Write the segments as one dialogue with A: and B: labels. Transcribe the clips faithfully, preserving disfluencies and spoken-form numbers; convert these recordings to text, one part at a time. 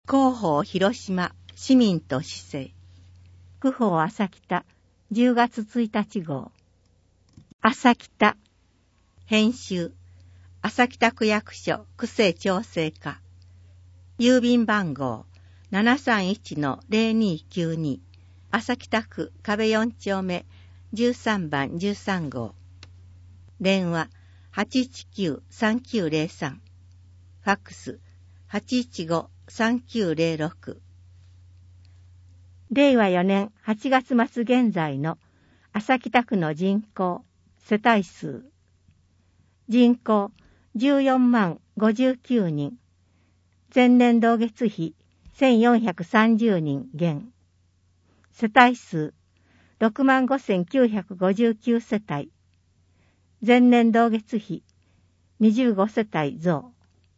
A: 広報広島市民と市政区報朝北じゅうがつついたち号朝北編集朝北区役所区政調整課郵便番号 ななさんいちのゼロにきゅうに 朝北区壁よん丁目じゅうさんばんじゅうさん号電話 はちいちきゅうさんきゅうゼロさん ファックス はちいちごさんきゅうゼロろくれいわよねんはちがつ末現在の朝北区の人口世帯数人口じゅうよんまんごじゅうきゅうにん前年同月比せんよんひゃくさんじゅうにん減世帯数ろくまんごせんきゅうひゃくごじゅうきゅう世帯前年同月比にじゅうご世帯増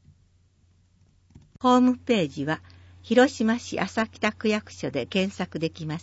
A: ホームページは広島市朝北区役所で検索できます。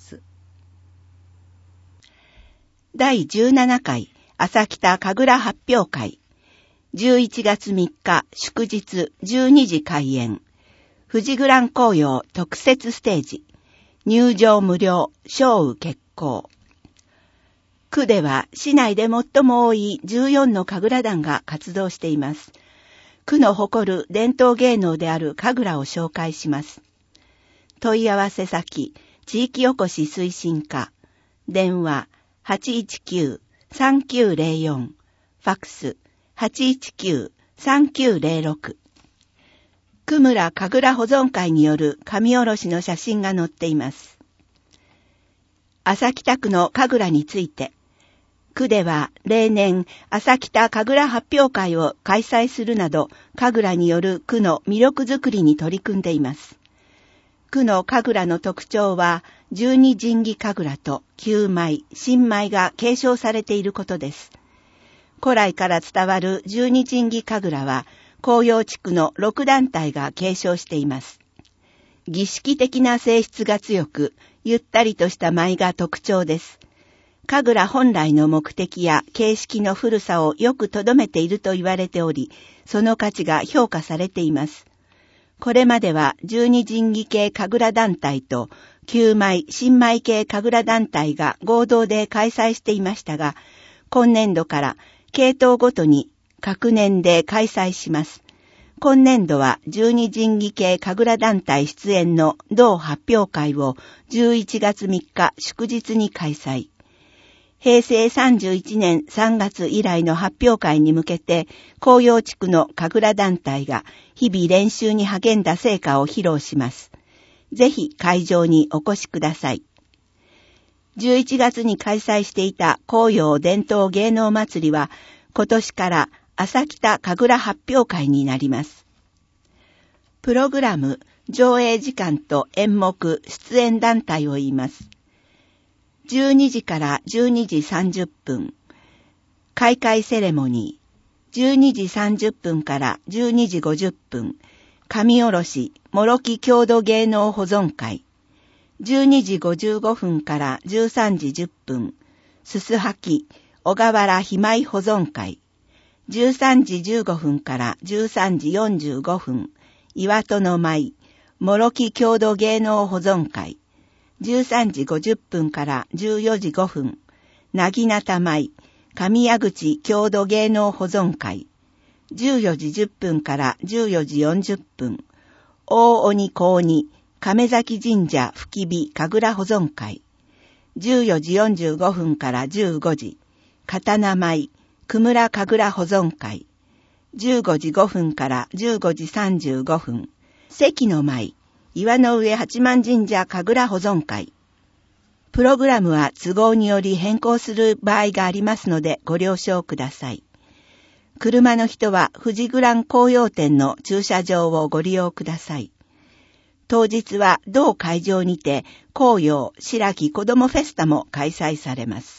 B: だいじゅうななかい朝北神楽発表会じゅういちがつみっか祝日じゅうにじ開演富士グラン紅葉特設ステージ入場無料小雨決行区では市内で最も多いじゅうよんの神楽団が活動しています。区の誇る伝統芸能である神楽を紹介します。問い合わせ先地域おこし推進課電話 はちいちきゅうさんきゅうゼロよん ファックス はちいちきゅうさんきゅうゼロろく区村神楽保存会による神下ろしの写真が載っています。朝北区の神楽について区では例年朝北神楽発表会を開催するなど神楽による区の魅力づくりに取り組んでいます。区の神楽の特徴は十二神器神楽と旧舞、新舞が継承されていることです。古来から伝わる十二神器神楽は紅葉地区のろく団体が継承しています。儀式的な性質が強く、ゆったりとした舞が特徴です。神楽本来の目的や形式の古さをよく留めていると言われており、その価値が評価されています。これまでは十二神器系神楽団体と旧舞、新舞系神楽団体が合同で開催していましたが、今年度から系統ごとに各年で開催します。今年度は十二神器系神楽団体出演の同発表会をじゅういちがつみっか祝日に開催。平成さんじゅういちねんさんがつ以来の発表会に向けて、紅葉地区の神楽団体が日々練習に励んだ成果を披露します。ぜひ会場にお越しください。じゅういちがつに開催していた紅葉伝統芸能祭りは、今年から朝北神楽発表会になります。プログラム、上映時間と演目、出演団体を言います。じゅうにじからじゅうにじさんじゅっぷん、開会セレモニー、じゅうにじさんじゅっぷんからじゅうにじごじゅっぷん、神下ろし、もろき郷土芸能保存会、じゅうにじごじゅうごふんからじゅうさんじじゅっぷん、すすはき、小川原ひまい保存会、じゅうさんじじゅうごふんからじゅうさんじよんじゅうごふん、岩戸の舞、もろき郷土芸能保存会、じゅうさんじごじゅっぷんからじゅうよじごふん、なぎなた舞、上谷口郷土芸能保存会、じゅうよじじゅっぷんからじゅうよじよんじゅっぷん、大鬼小鬼、亀崎神社吹き火神楽保存会、じゅうよじよんじゅうごふんからじゅうごじ、刀舞、久村神楽保存会、じゅうごじごふんからじゅうごじさんじゅうごふん、関の舞、岩の上八幡神社神楽保存会。プログラムは都合により変更する場合がありますのでご了承ください。車の人は富士グラン紅葉店の駐車場をご利用ください。当日は同会場にて紅葉白木子どもフェスタも開催されます。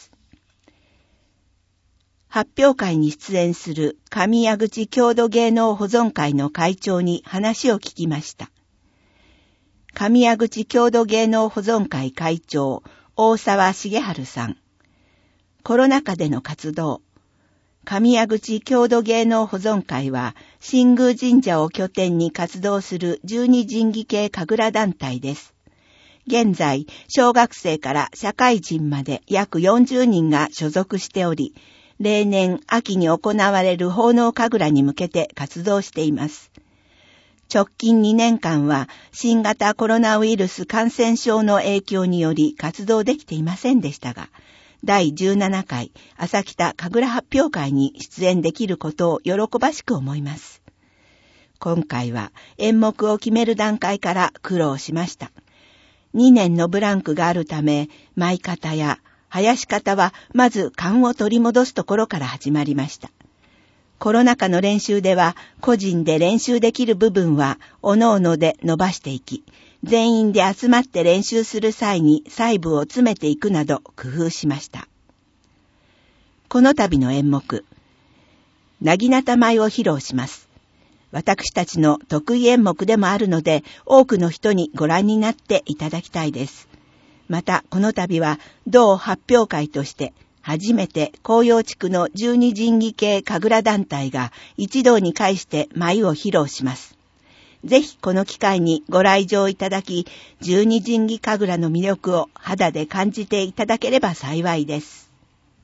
B: 発表会に出演する上谷口郷土芸能保存会の会長に話を聞きました。上谷口郷土芸能保存会会長、大沢重治さん。コロナ禍での活動。 神谷口郷土芸能保存会は、新宮神社を拠点に活動する十二神器系神楽団体です。現在、小学生から社会人まで約よんじゅうにんが所属しており、例年秋に行われる奉納神楽に向けて活動しています。直近にねんかんは新型コロナウイルス感染症の影響により活動できていませんでしたが、だいじゅうななかい朝北神楽発表会に出演できることを喜ばしく思います。今回は演目を決める段階から苦労しました。にねんのブランクがあるため、舞方や囃し方はまず勘を取り戻すところから始まりました。コロナ禍の練習では個人で練習できる部分は各々で伸ばしていき、全員で集まって練習する際に細部を詰めていくなど工夫しました。この度の演目、なぎなた舞を披露します。私たちの得意演目でもあるので、多くの人にご覧になっていただきたいです。また、この度は同発表会として、初めて紅葉地区の十二神器系神楽団体が一堂に会して舞を披露します。ぜひこの機会にご来場いただき、十二神器神楽の魅力を肌で感じていただければ幸いです。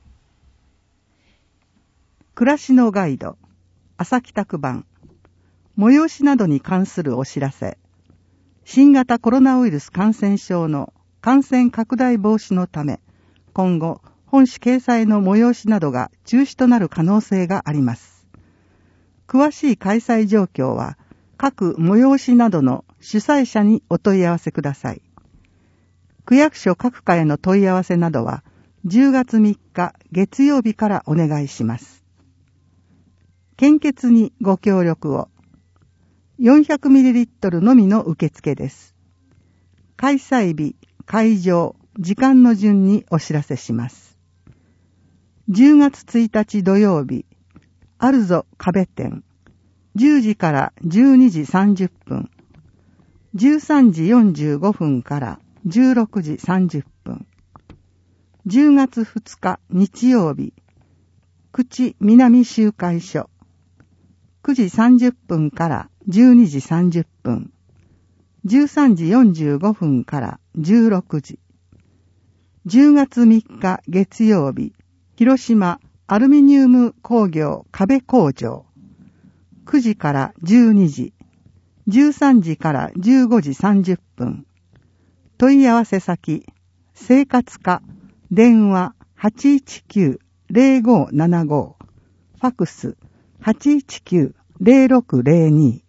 C: 暮らしのガイド、朝北区版、催しなどに関するお知らせ。新型コロナウイルス感染症の感染拡大防止のため、今後、本誌掲載の催しなどが中止となる可能性があります。詳しい開催状況は、各催しなどの主催者にお問い合わせください。区役所各課への問い合わせなどは、じゅうがつみっか月曜日からお願いします。献血にご協力を。よんひゃくミリリットル のみの受付です。開催日、会場、時間の順にお知らせします。じゅうがつついたち土曜日、あるぞ壁店、じゅうじからじゅうにじさんじゅっぷん、じゅうさんじよんじゅうごふんからじゅうろくじさんじゅっぷん、じゅうがつふつか日曜日、口南集会所、くじさんじゅっぷんからじゅうにじさんじゅっぷん、じゅうさんじよんじゅうごふんからじゅうろくじ、じゅうがつみっか月曜日、広島アルミニウム工業壁工場、くじからじゅうにじ、じゅうさんじからじゅうごじさんじゅっぷん、問い合わせ先、生活課、電話 はちいちきゅう ゼロごななご、ファクス はちいちきゅう ゼロろくゼロに。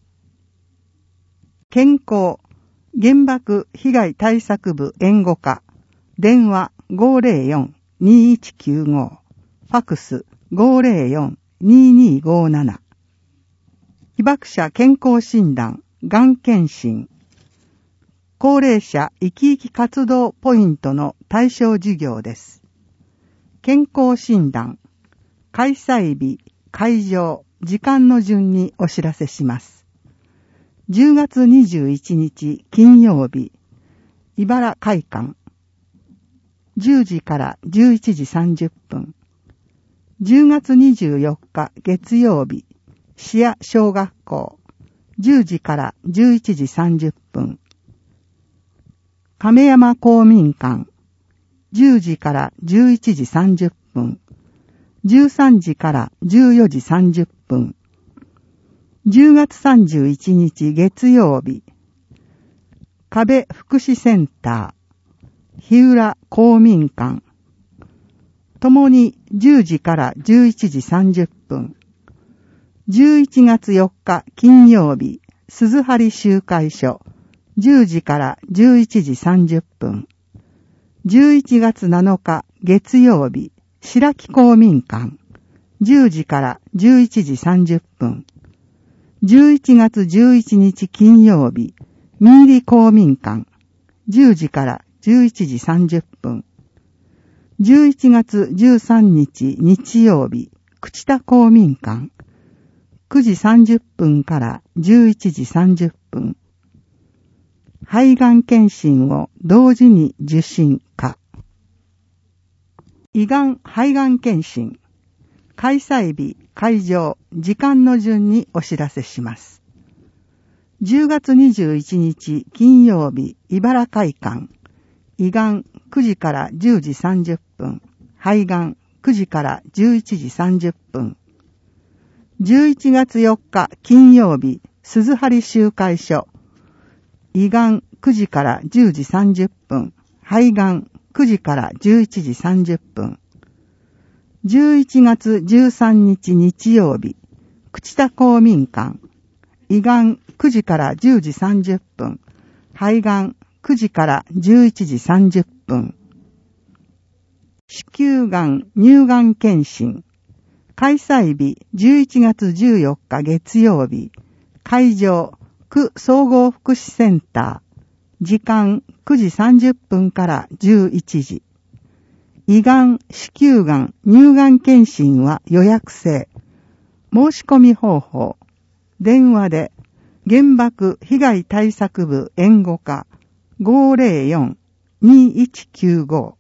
C: 健康、原爆被害対策部援護課、電話 ごゼロよん にいちきゅうご、ファクス ごゼロよん ににごなな。被爆者健康診断、がん検診。高齢者生き生き活動ポイントの対象事業です。健康診断、開催日、会場、時間の順にお知らせします。じゅうがつにじゅういちにち金曜日、茨会館。じゅうじからじゅういちじさんじゅっぷん。じゅうがつにじゅうよっか月曜日、市谷小学校。じゅうじからじゅういちじさんじゅっぷん。亀山公民館。じゅうじからじゅういちじさんじゅっぷん。じゅうさんじからじゅうよじさんじゅっぷん。じゅうがつさんじゅういちにち月曜日、壁福祉センター。日浦公民館。ともにじゅうじからじゅういちじさんじゅっぷん。じゅういちがつよっか金曜日、鈴張集会所。じゅうじからじゅういちじさんじゅっぷん。じゅういちがつなのか月曜日、白木公民館。じゅうじからじゅういちじさんじゅっぷん。じゅういちがつじゅういちにち金曜日、三入公民館。じゅうじからじゅういちじさんじゅっぷん。じゅういちがつじゅうさんにち日曜日、朽田公民館。くじさんじゅっぷんからじゅういちじさんじゅっぷん。肺がん検診を同時に受診か。胃がん肺がん検診。 開催日、会場、時間の順にお知らせします。じゅうがつにじゅういちにち金曜日、茨会館、胃がんくじからじゅうじさんじゅっぷん、肺がんくじからじゅういちじさんじゅっぷん。じゅういちがつよっか金曜日、鈴張集会所、胃がんくじからじゅうじさんじゅっぷん、肺がんくじからじゅういちじさんじゅっぷん。じゅういちがつじゅうさんにち日曜日、朽田公民館、胃がんくじからじゅうじさんじゅっぷん、肺がんくじからじゅういちじさんじゅっぷん。子宮がん乳がん検診、開催日じゅういちがつじゅうよっか月曜日、会場区総合福祉センター、時間くじさんじゅっぷんからじゅういちじ。胃がん、子宮がん、乳がん検診は予約制。申し込み方法。電話で、原爆被害対策部援護課 ごーぜろよん にーいちきゅうご。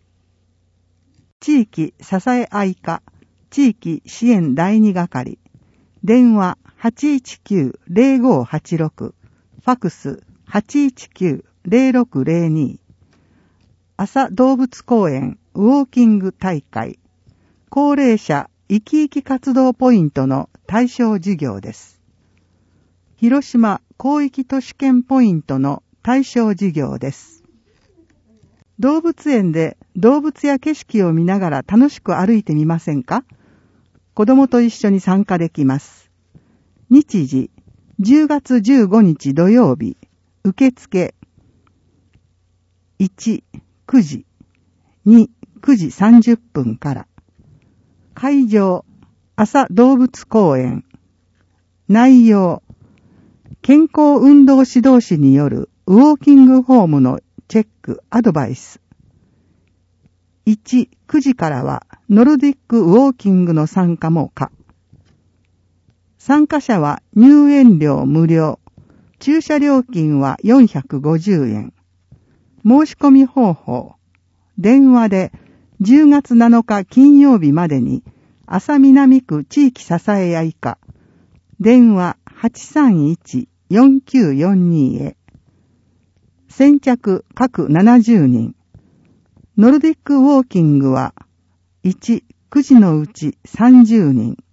C: 地域支え合い課、地域支援だいに係。電話 はちいちきゅう ぜろごはちろく。ファクス はちいちきゅう ぜろろくぜろに。朝動物公園ウォーキング大会。高齢者生き生き活動ポイントの対象事業です。広島広域都市圏ポイントの対象事業です。動物園で動物や景色を見ながら楽しく歩いてみませんか？子供と一緒に参加できます。日時、じゅうがつじゅうごにち土曜日、受付、いち、くじ、に、くじさんじゅっぷんから。会場、朝動物公園。内容、健康運動指導士によるウォーキングフォームのチェック、アドバイス。いち、くじからはノルディックウォーキングの参加も可。参加者は入園料無料。駐車料金はよんひゃくごじゅうえん。申し込み方法。電話でじゅうがつなのか金曜日までに朝南区地域支え合い課。電話 はちさんいち よんきゅうよんに へ。先着各ななじゅうにん。ノルディックウォーキングはいち、くじのうちさんじゅうにん。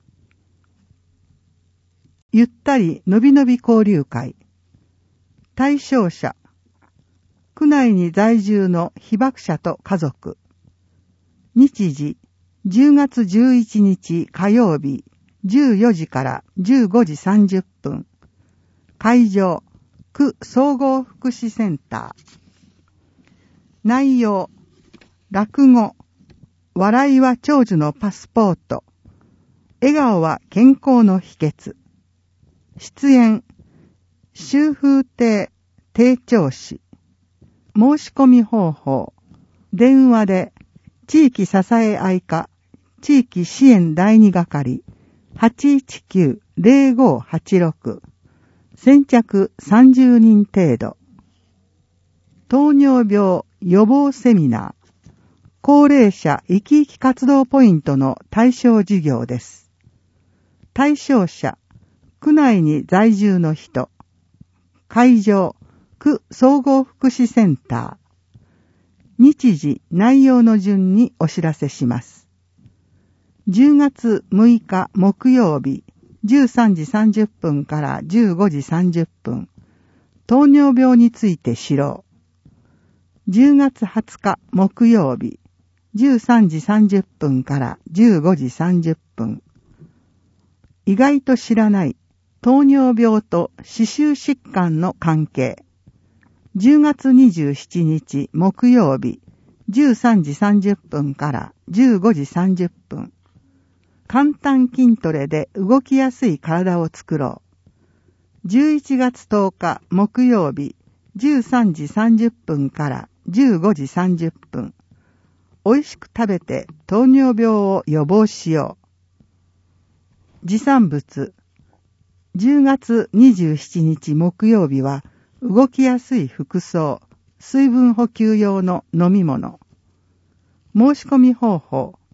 C: ゆったりのびのび交流会。対象者。区内に在住の被爆者と家族。日時、じゅうがつじゅういちにち火曜日、じゅうよじからじゅうごじさんじゅっぷん。会場、区総合福祉センター。内容、落語、笑いは長寿のパスポート。笑顔は健康の秘訣。出演、秋風亭定調師。申し込み方法。電話で、地域支え合い課、地域支援だいに係、はちいちきゅう ぜろごはちろく。先着さんじゅうにん程度。糖尿病予防セミナー。高齢者生き生き活動ポイントの対象事業です。対象者、区内に在住の人。会場、区総合福祉センター。日時、内容の順にお知らせします。じゅうがつむいか木曜日、じゅうさんじさんじゅっぷんからじゅうごじさんじゅっぷん。糖尿病について知ろう。じゅうがつはつか木曜日、じゅうさんじさんじゅっぷんからじゅうごじさんじゅっぷん。意外と知らない糖尿病と歯周疾患の関係。じゅうがつにじゅうしちにち木曜日、じゅうさんじさんじゅっぷんからじゅうごじさんじゅっぷん。簡単筋トレで動きやすい体を作ろう。じゅういちがつとおか木曜日、じゅうさんじさんじゅっぷんからじゅうごじさんじゅっぷん。美味しく食べて糖尿病を予防しよう。持参物。じゅうがつにじゅうしちにち木曜日は動きやすい服装、水分補給用の飲み物。申し込み方法。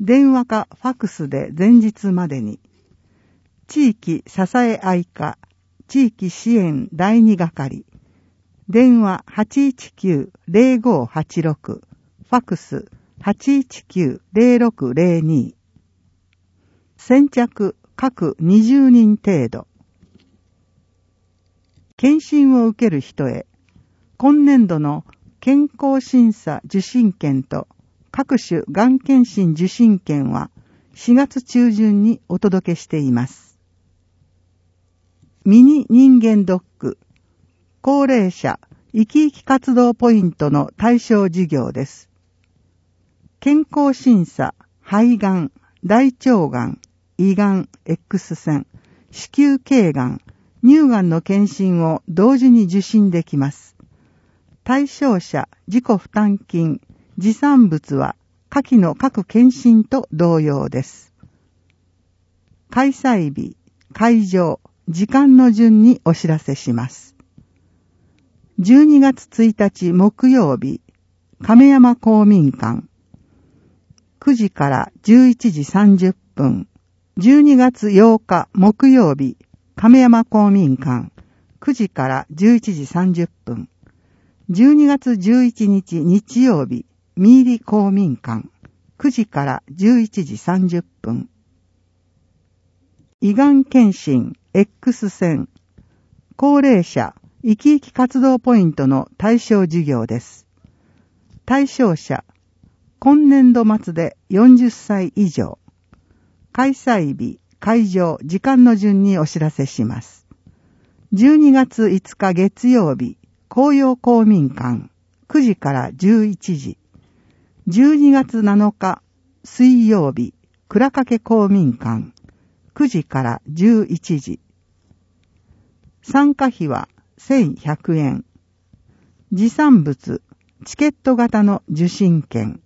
C: 電話かファクスで前日までに。地域支え合い課、地域支援だいに係。電話 はちいちきゅう ゼロごはちろく、ファクス はちいちきゅう ゼロろくゼロに。先着各にじゅうにん程度。検診を受ける人へ、今年度の健康審査受診券と各種がん検診受診券はしがつ中旬にお届けしています。ミニ人間ドック、高齢者生き生き活動ポイントの対象事業です。健康審査、肺がん、大腸がん、胃がん、X 線、子宮頸がん、乳がんの検診を同時に受診できます。対象者自己負担金、持参物は下記の各検診と同様です。開催日、会場、時間の順にお知らせします。じゅうにがつついたち木曜日、亀山公民館。くじからじゅういちじさんじゅっぷん。じゅうにがつようか木曜日、亀山公民館。くじからじゅういちじさんじゅっぷん。じゅうにがつじゅういちにち日曜日、三入公民館。くじからじゅういちじさんじゅっぷん。胃がん検診 X 線。高齢者生き生き活動ポイントの対象事業です。対象者、今年度末でよんじゅっさい以上。開催日、会場、時間の順にお知らせします。じゅうにがついつか月曜日、紅葉公民館、くじからじゅういちじ。じゅうにがつなのか水曜日、倉掛公民館、くじからじゅういちじ。参加費はせんひゃくえん。持参物、チケット型の受診券。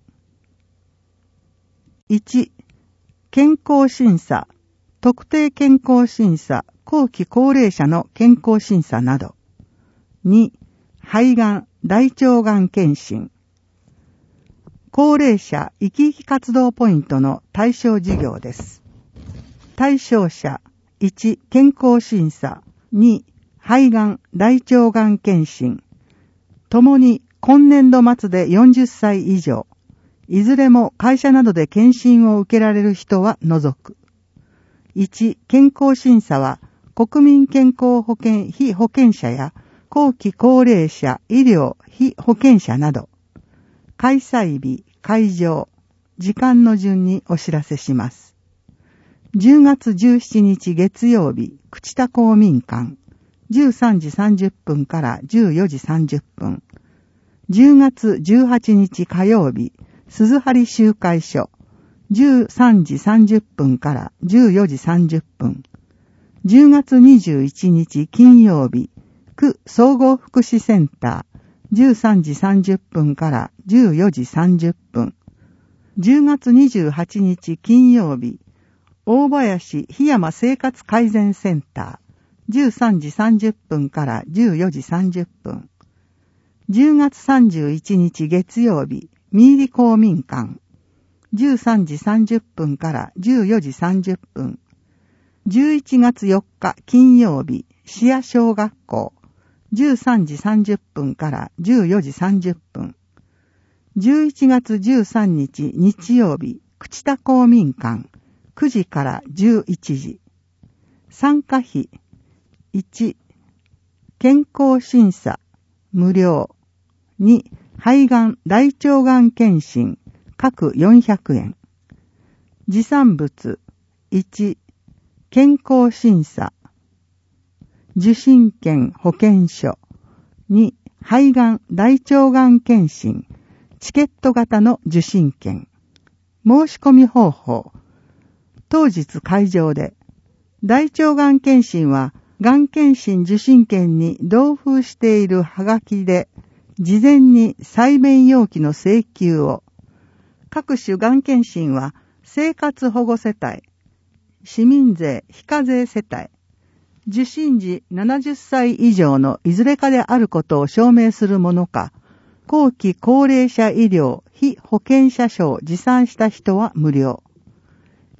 C: いち、健康審査、特定健康審査、後期高齢者の健康審査など。に、肺がん、大腸がん検診。高齢者生き生き活動ポイントの対象事業です。対象者、いち、健康審査、に、肺がん、大腸がん検診。ともに今年度末でよんじゅっさい以上。いずれも会社などで検診を受けられる人は除く。いち、健康審査は国民健康保険被保険者や後期高齢者医療被保険者など。開催日、会場、時間の順にお知らせします。じゅうがつじゅうしちにち月曜日、朽田公民館。じゅうさんじさんじゅっぷんからじゅうよじさんじゅっぷん。じゅうがつじゅうはちにち火曜日、鈴張集会所。じゅうさんじさんじゅっぷんからじゅうよじさんじゅっぷん。じゅうがつにじゅういちにち金曜日、区総合福祉センター。じゅうさんじさんじゅっぷんからじゅうよじさんじゅっぷん。じゅうがつにじゅうはちにち金曜日、大林檜山生活改善センター。じゅうさんじさんじゅっぷんからじゅうよじさんじゅっぷん。じゅうがつさんじゅういちにち月曜日、三入公民館。じゅうさんじさんじゅっぷんからじゅうよじさんじゅっぷん。じゅういちがつよっか金曜日、市谷小学校。じゅうさんじさんじゅっぷんからじゅうよじさんじゅっぷん。じゅういちがつじゅうさんにち日曜日、朽田公民館。くじからじゅういちじ。参加費。いち、健康審査、無料。に、肺がん、大腸がん検診、各よんひゃくえん。持参物、いち、健康審査。受診券保険証。に、肺がん、大腸がん検診、チケット型の受診券。申し込み方法。当日会場で、大腸がん検診は、がん検診受診券に同封しているはがきで、事前に採弁要記の請求を。各種がん検診は、生活保護世帯、市民税非課税世帯、受診時ななじゅっさい以上のいずれかであることを証明するものか、後期高齢者医療非保険者証を持参した人は無料。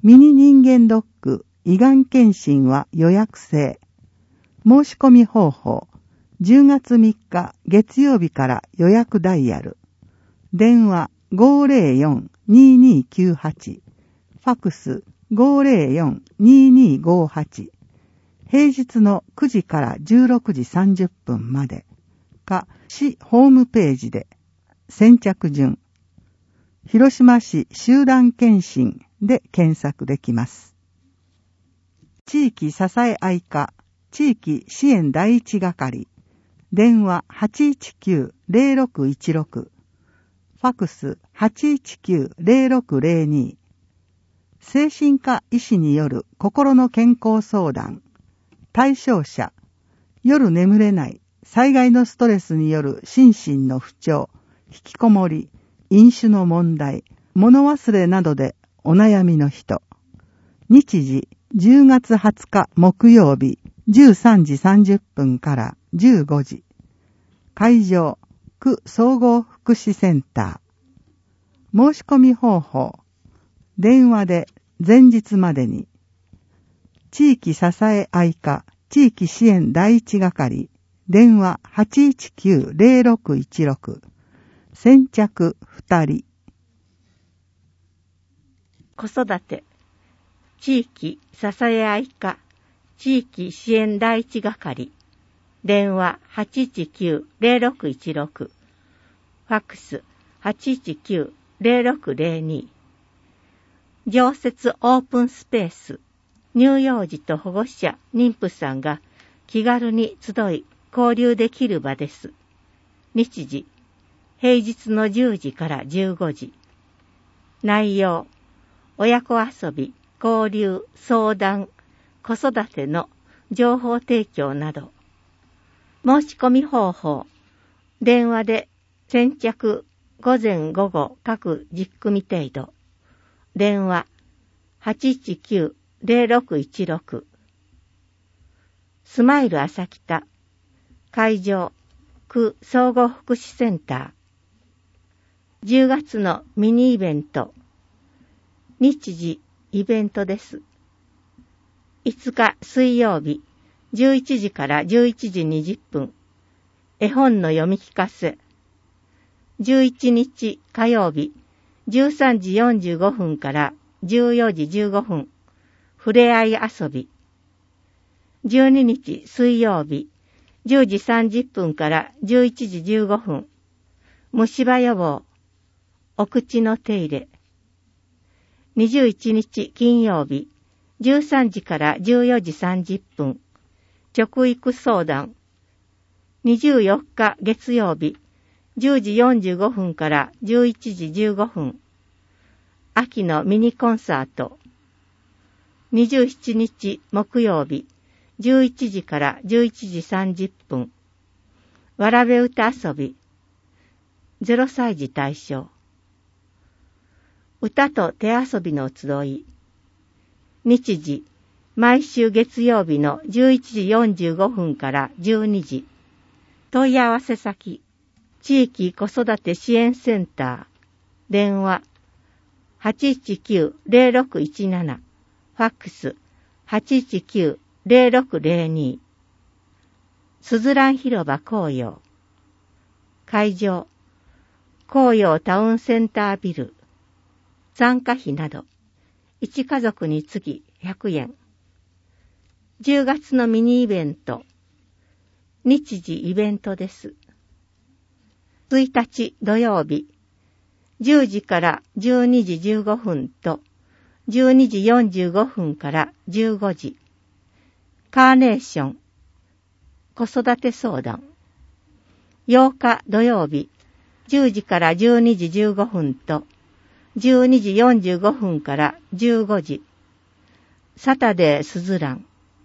C: ミニ人間ドック胃がん検診は予約制。申し込み方法。じゅうがつみっか月曜日から予約ダイヤル。電話 ごーぜろよん にーにーきゅうはち。ファクス ごーぜろよん にーにーごーはち。平日のくじからじゅうろくじさんじゅっぷんまで。か、市ホームページで。先着順。広島市集団検診で検索できます。地域支え合い課、地域支援第一係。電話 はちいちきゅう ぜろろくいちろく。ファクス はちいちきゅう ぜろろくぜろに。精神科医師による心の健康相談。対象者。夜眠れない、災害のストレスによる心身の不調、引きこもり、飲酒の問題、物忘れなどでお悩みの人。日時、じゅうがつはつか木曜日、じゅうさんじさんじゅっぷんからじゅうごじ。会場、区総合福祉センター。申し込み方法。電話で前日までに。地域支え合い課、地域支援第一係。電話 はちいちきゅう ぜろろくいちろく。先着ふたり。
A: 子育て、地域支え合い課、地域支援第一係。電話 はちいちきゅう ぜろろくいちろく。ファックス はちいちきゅう ぜろろくぜろに。常設オープンスペース。乳幼児と保護者、妊婦さんが気軽に集い交流できる場です。日時、平日のじゅうじからじゅうごじ。内容、親子遊び、交流、相談、子育ての情報提供など。申し込み方法、電話で先着午前午後各じゅっくみ程度。電話 はちいちきゅう ぜろろくいちろく。スマイル朝北。会場、区総合福祉センター。じゅうがつのミニイベント。日時、イベントです。いつか水曜日、じゅういちじからじゅういちじにじゅっぷん。絵本の読み聞かせ。じゅういちにち火曜日、じゅうさんじよんじゅうごふんからじゅうよじじゅうごふん。ふれあい遊び。じゅうににち水曜日、じゅうじさんじゅっぷんからじゅういちじじゅうごふん。虫歯予防。お口の手入れ。にじゅういちにち金曜日、じゅうさんじからじゅうよじさんじゅっぷん。食育相談。にじゅうよっか月曜日、じゅうじよんじゅうごふんからじゅういちじじゅうごふん。秋のミニコンサート。にじゅうしちにち木曜日、じゅういちじからじゅういちじさんじゅっぷん。わらべ歌遊び。ゼロさい児対象。歌と手遊びの集い。日時、毎週月曜日のじゅういちじよんじゅうごふんからじゅうにじ。問い合わせ先、地域子育て支援センター。電話、はちいちきゅう ぜろろくいちなな。ファックス、はちいちきゅう ぜろろくぜろに。すずらん広場紅葉。会場、紅葉タウンセンタービル。参加費など、いち家族につきひゃくえん。じゅうがつのミニイベント。日時イベントです。ついたち土曜日、じゅうじからじゅうにじじゅうごふんと、じゅうにじよんじゅうごふんからじゅうごじ。カーネーション。子育て相談。ようか土曜日、じゅうじからじゅうにじじゅうごふんと、じゅうにじよんじゅうごふんからじゅうごじ。サタデースズラン。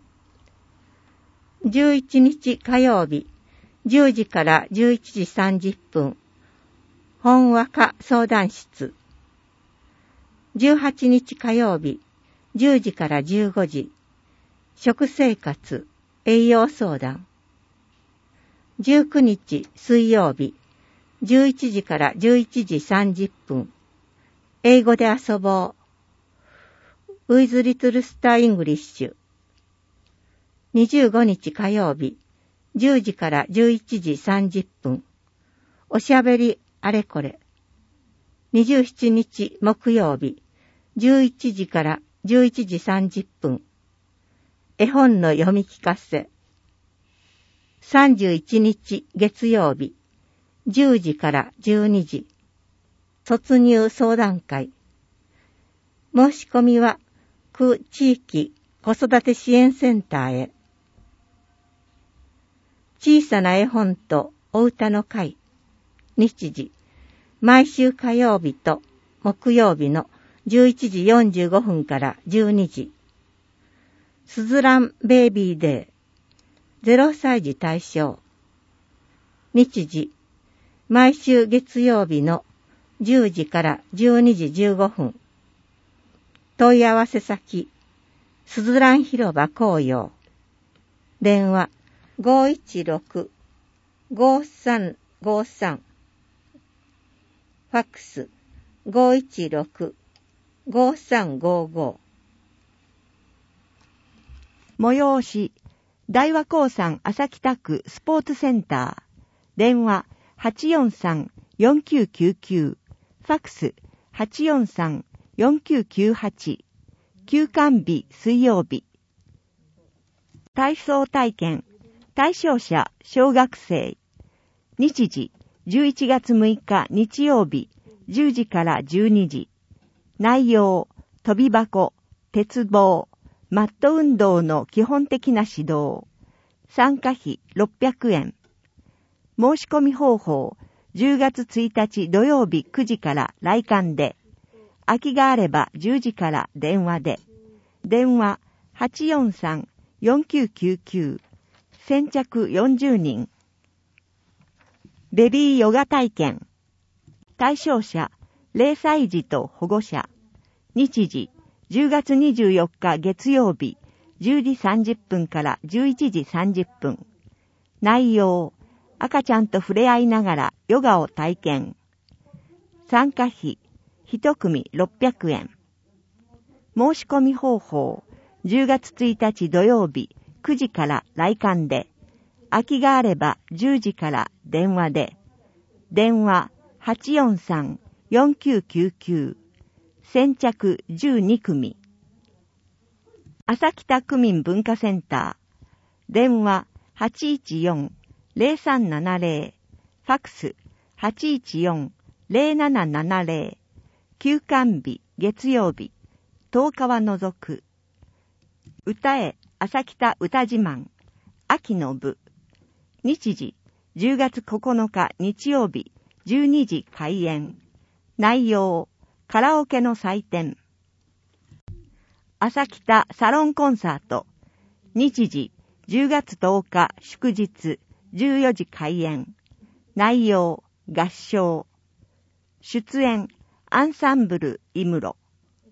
A: じゅういちにち火曜日、じゅうじからじゅういちじさんじゅっぷん。本和歌相談室。じゅうはちにち火曜日、じゅうじからじゅうごじ。食生活、栄養相談。じゅうくにち水曜日、じゅういちじからじゅういちじさんじゅっぷん。英語で遊ぼう。 ウィズ・リトル・スター・イングリッシュ。にじゅうごにち火曜日、じゅうじからじゅういちじさんじゅっぷん。おしゃべりあれこれ。にじゅうしちにち木曜日、じゅういちじからじゅういちじさんじゅっぷん。絵本の読み聞かせ。さんじゅういちにち月曜日、じゅうじからじゅうにじ。卒入相談会。申し込みは、区地域子育て支援センターへ。小さな絵本とお歌の会。日時。毎週火曜日と木曜日のじゅういちじよんじゅうごふんからじゅうにじ。すずらんベイビーデー。ゼロさい児対象。日時。毎週月曜日のじゅうじからじゅうにじじゅうごふん。問い合わせ先。すずらん広場紅葉。電話 ごいちろく ごさんごさん。ファックス ごいちろく ごさんごご。
B: 催し、大和鉱山朝北区スポーツセンター。電話 はちよんさん よんきゅうきゅうきゅう。ファックス はちよんさん よんきゅうきゅうはち。休館日水曜日。体操体験。対象者小学生。日時じゅういちがつむいか日曜日じゅうじからじゅうにじ。内容、飛び箱、鉄棒、マット運動の基本的な指導。参加費ろっぴゃくえん。申し込み方法、じゅうがつついたち土曜日くじから来館で。空きがあればじゅうじから電話で。電話 はちよんさん よんきゅうきゅうきゅう。先着よんじゅうにん。ベビーヨガ体験。対象者ぜろさい児と保護者。日時じゅうがつにじゅうよっか月曜日じゅうじさんじゅっぷんからじゅういちじさんじゅっぷん。内容、赤ちゃんと触れ合いながらヨガを体験。参加費一組ろっぴゃくえん。申し込み方法、じゅうがつついたち土曜日くじから来館で。空きがあればじゅうじから電話で。電話 はちよんさん よんきゅうきゅうきゅう。先着じゅうにくみ。朝北区民文化センター。電話 はちいちよん ぜろさんななぜろ。ファックス はちいちよん ぜろななななぜろ。休館日月曜日。とおかは除く。歌え朝北歌自慢。秋の部。日時じゅうがつここのか日曜日じゅうにじ開演。内容、カラオケの祭典。朝北サロンコンサート。日時じゅうがつとおか祝日じゅうよじ開演。内容、合唱。出演、アンサンブルイムロ。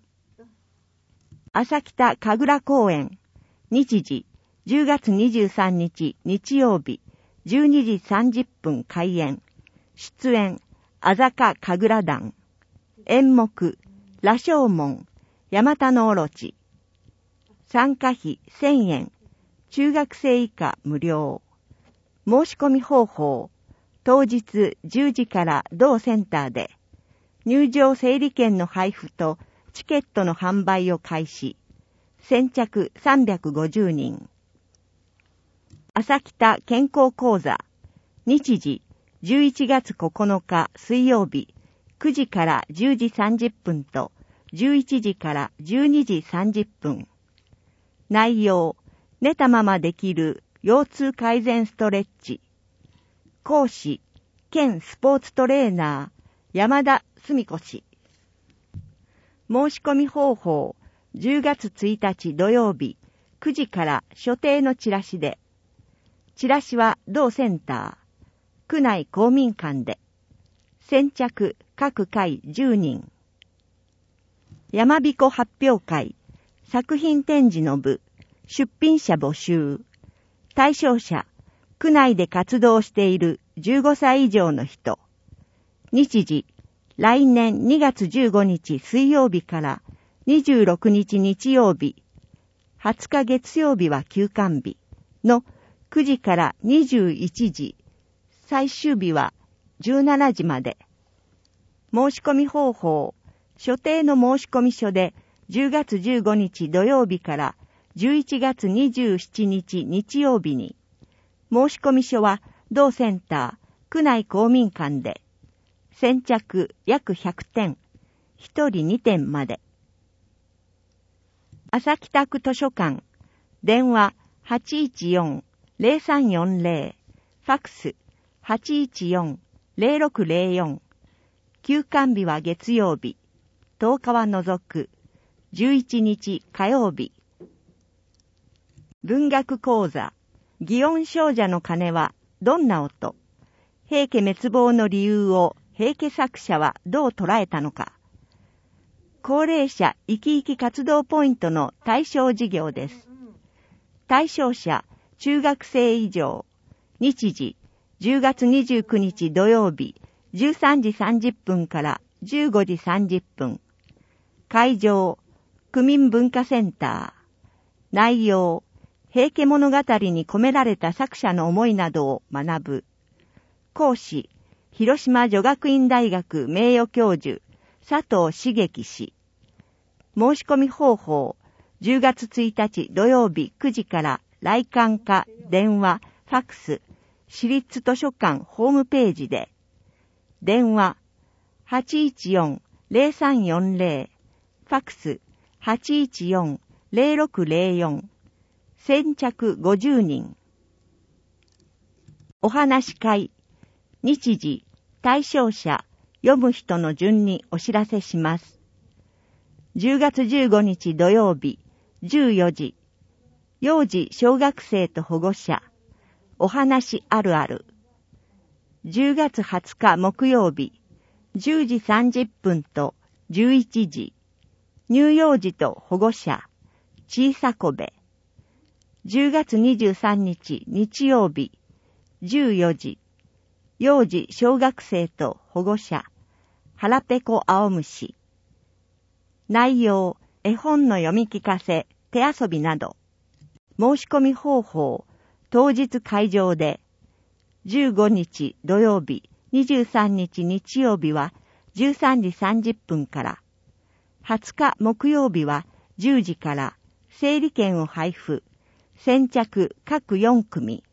B: 朝北神楽公演。日時じゅうがつにじゅうさんにち日曜日じゅうにじさんじゅっぷん開演。出演、あざか神楽団。演目、羅生門、ヤマタノオロチ。参加費せんえん。中学生以下無料。申し込み方法、当日じゅうじから同センターで。入場整理券の配布とチケットの販売を開始。先着さんびゃくごじゅうにん。朝北健康講座。日時じゅういちがつここのか水曜日くじからじゅうじさんじゅっぷんとじゅういちじからじゅうにじさんじゅっぷん。内容、寝たままできる腰痛改善ストレッチ。講師、兼スポーツトレーナー、山田澄子氏。申し込み方法、じゅうがつついたち土曜日くじから所定のチラシで。チラシは同センター、区内公民館で。先着各回じゅうにん。山彦発表会、作品展示の部、出品者募集。対象者、区内で活動しているじゅうごさい以上の人。日時、来年にがつじゅうごにち水曜日から
D: にじゅうろくにち日曜日、はつか月曜日は休館日のくじからにじゅういちじ、最終日はじゅうしちじまで。申し込み方法、所定の申込書でじゅうがつじゅうごにち土曜日からじゅういちがつにじゅうしちにち日曜日に、申込書は同センター、区内公民館で、先着約ひゃくてん、ひとりにてんまで。朝北区図書館、電話 はちいちよん ゼロさんよんゼロ、ファクス はちいちよん ゼロろくゼロよん、休館日は月曜日、とおかは除く、じゅういちにち火曜日。文学講座、祇園精舎の鐘はどんな音？平家滅亡の理由を平家作者はどう捉えたのか。高齢者生き生き活動ポイントの対象事業です。対象者、中学生以上。日時、じゅうがつにじゅうくにち土曜日、じゅうさんじさんじゅっぷんからじゅうごじさんじゅっぷん。会場、区民文化センター。内容、平家物語に込められた作者の思いなどを学ぶ。講師、広島女学院大学名誉教授、佐藤茂樹氏。申し込み方法、じゅうがつついたち土曜日くじから来館か電話、ファクス、市立図書館ホームページで。電話、はちいちよん ゼロさんよんゼロ、ファクス、はちいちよん ゼロろくゼロよん、先着ごじゅうにん。お話し会、日時、対象者、読む人の順にお知らせします。じゅうがつじゅうごにち土曜日、じゅうよじ、幼児小学生と保護者、お話あるある。じゅうがつはつか木曜日、じゅうじさんじゅっぷんとじゅういちじ、乳幼児と保護者、小さこべ。じゅうがつにじゅうさんにち日曜日、じゅうよじ、幼児小学生と保護者、はらぺこ青虫。内容、絵本の読み聞かせ、手遊びなど。申し込み方法、当日会場で、じゅうごにち土曜日、にじゅうさんにち日曜日はじゅうさんじさんじゅっぷんから、はつか木曜日はじゅうじから整理券を配布、先着各よんくみ。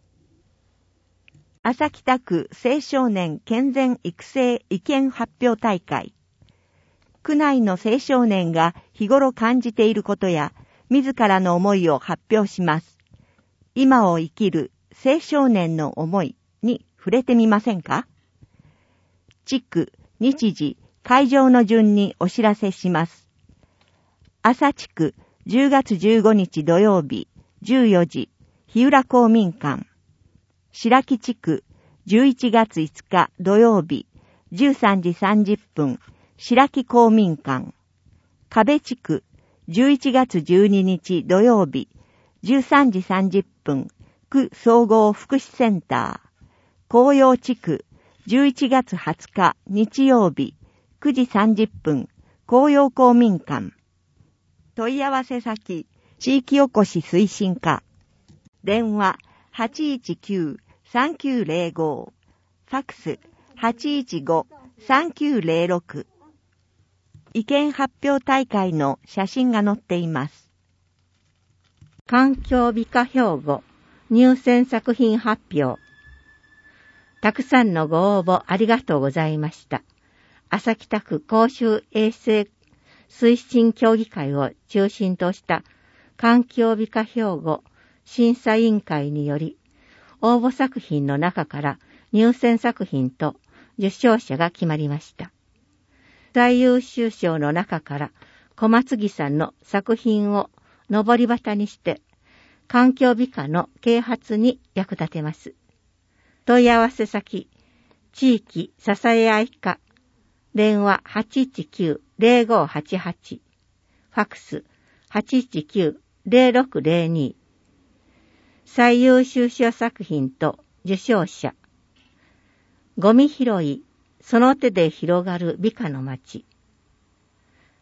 D: 朝北区青少年健全育成意見発表大会。区内の青少年が日頃感じていることや、自らの思いを発表します。今を生きる青少年の思いに触れてみませんか？地区、日時、会場の順にお知らせします。朝地区、じゅうがつじゅうごにち土曜日、じゅうよじ、日浦公民館。白木地区、じゅういちがついつか土曜日、じゅうさんじさんじゅっぷん、白木公民館。壁地区、じゅういちがつじゅうににち土曜日、じゅうさんじさんじゅっぷん、区総合福祉センター。紅葉地区、じゅういちがつはつか日曜日、くじさんじゅっぷん、紅葉公民館。問い合わせ先、地域おこし推進課。電話、はちいちきゅう さんきゅうゼロご、ファクス はちいちご さんきゅうゼロろく。意見発表大会の写真が載っています。
A: 環境美化兵庫入選作品発表。たくさんのご応募ありがとうございました。朝北区公衆衛生推進協議会を中心とした環境美化兵庫審査委員会により、応募作品の中から入選作品と受賞者が決まりました。最優秀賞の中から小松木さんの作品を上り旗にして、環境美化の啓発に役立てます。問い合わせ先、地域支え合い課、電話 はちいちきゅう ゼロごはちはち、ファクス はちいちきゅう ゼロろくゼロに。最優秀賞作品と受賞者。ゴミ拾い、その手で広がる美化の街。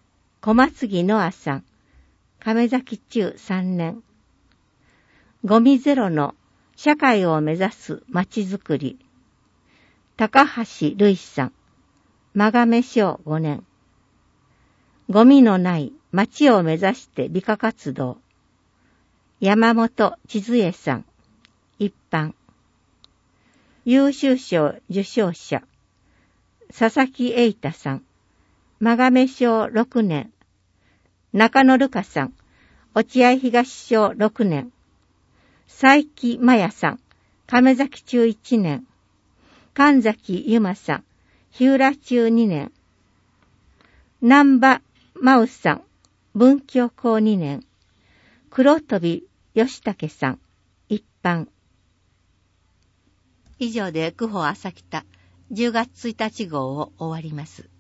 A: 小松木のあさん、亀崎中さんねん。ゴミゼロの社会を目指すまちづくり。高橋るいさん、まがめ小ごねん。ゴミのない街を目指して美化活動。山本千鶴江さん、一般。優秀賞受賞者。佐々木栄太さん、まがめ小ろくねん。中野るかさん、落合東小ろくねん。佐伯まやさん、亀崎中いちねん。神崎ゆまさん、日浦中にねん。南波真央さん、文教高にねん。黒飛吉武さん、一般。以上でクホ朝北じゅうがつついたち号を終わります。